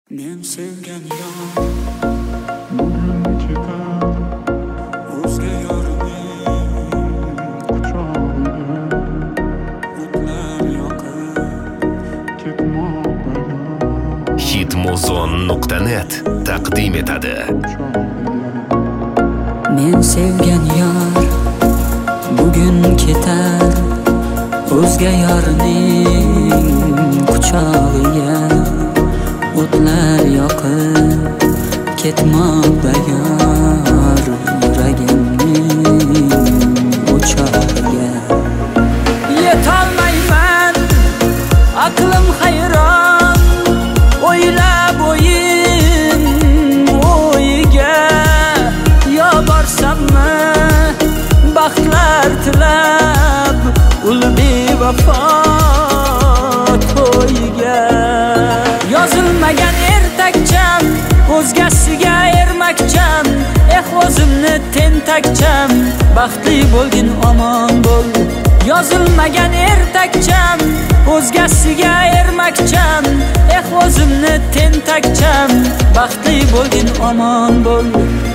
Men sevgan yor bugun ketar o'zga yorning quchog'iga o'tlar yoqib ketmoqda. Hitmuzon.net taqdim etadi. Men sevgan yor bugun ketar o'zga yorning quchog'iga o'tlar yoqib ketmoqda yor yuragimning o'chog'iga. Yetolmayman aqlim hayron o'ylab o'yin o'yiga. Yo borsammi baxtlar tilab ul bevafo to'yiga. Yozilmagan ertakcham o'zgasiga ermakcham. O'zimni tentakcham baxtli bo'lgin omon bo'l. Yozilmagan ertakcham o'zgasiga ermakcham. O'zimni tentakcham baxtli bo'lgin omon bo'l.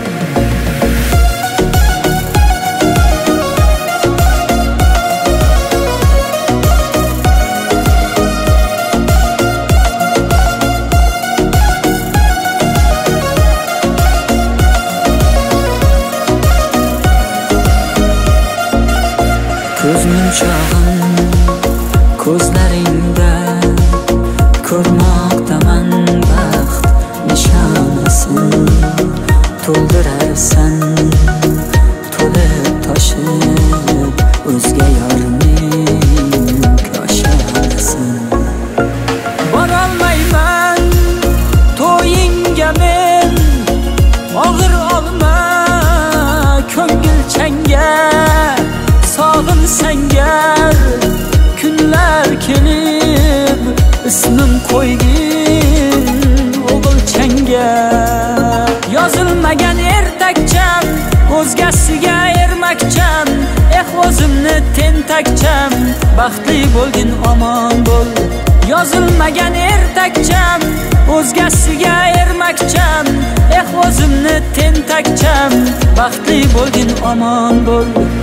Ko'z munchog'im ko'zlaringda ko'rmoqdaman baxt nishonasin. To'ldirarsan to'lib toshib o'zga yorning koshalasin. Borolmayman to'yingga men og'ir olma ko'ngil changa. Sog'in sangar kunlar kelib ismim qo'ygin o'g'ilchanga. Yozilmagan ertakcham o'zgasiga ermakcham. O'zimni tentakcham baxtli bo'lgin omon bo'l. Yozilmagan ertakcham o'zgasiga ermakcham. O'zimni tentakcham baxtli bo'lgin omon bo'l.